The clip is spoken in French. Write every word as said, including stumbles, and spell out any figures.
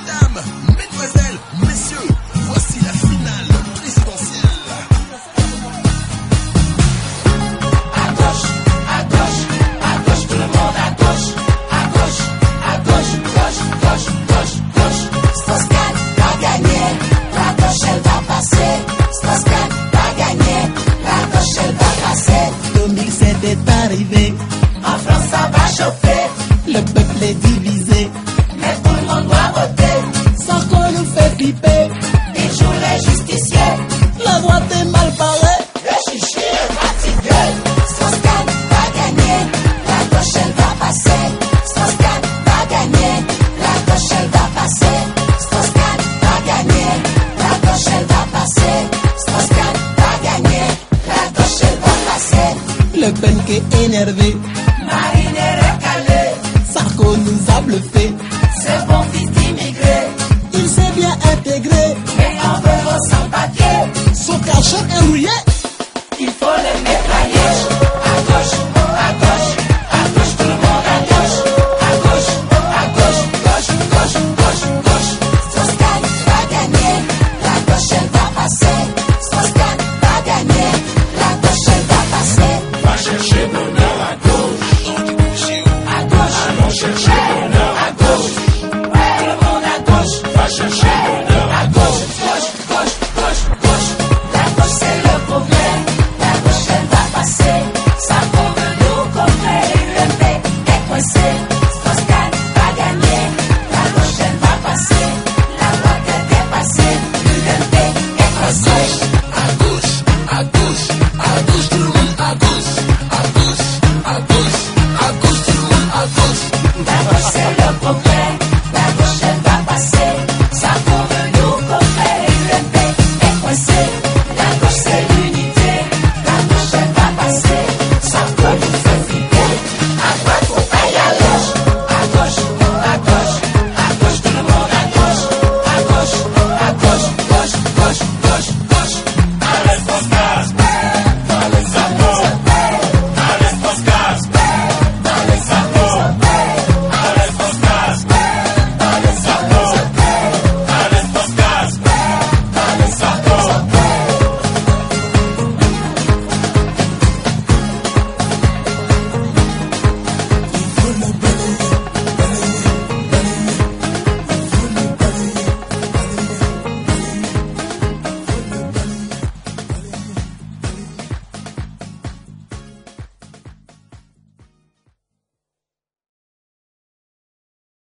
Mesdames, mesdemoiselles, messieurs, voici la finale présidentielle. À gauche, à gauche, à gauche, tout le monde à gauche. À gauche, à gauche, gauche, gauche, gauche, gauche. Strauss-Kahn va gagner, la gauche elle va passer. Strauss-Kahn va gagner, la gauche elle va passer. deux mille sept est arrivé, En France ça va chauffer, le peuple est divisé, mais tout le monde doit voter. sans qu'on nous fait flipper. Il joue les justiciers, La droite est mal parée, le chichi est fatigué. Strauss-Kahn va gagner, la gauche elle va passer. Strauss-Kahn va gagner, la gauche elle va passer. Strauss-Kahn va gagner, la gauche elle va passer. Strauss-Kahn va gagner, la gauche elle va passer. le pen qui est énervé, Marine est recalée, Sarko nous a bluffé, c'est bon fils d'immigré, il s'est bien intégré, mais on veut vos sans-papiers. son cachot est rouillé. Il faut les métrailler. À gauche, à gauche, à gauche, tout le monde à gauche. À gauche, à gauche, gauche, gauche, gauche, gauche. Strauss-Kahn va gagner, la gauche elle va passer. Strauss-Kahn va gagner, la gauche elle va passer. Va chercher bonheur à gauche. À gauche, Allons chercher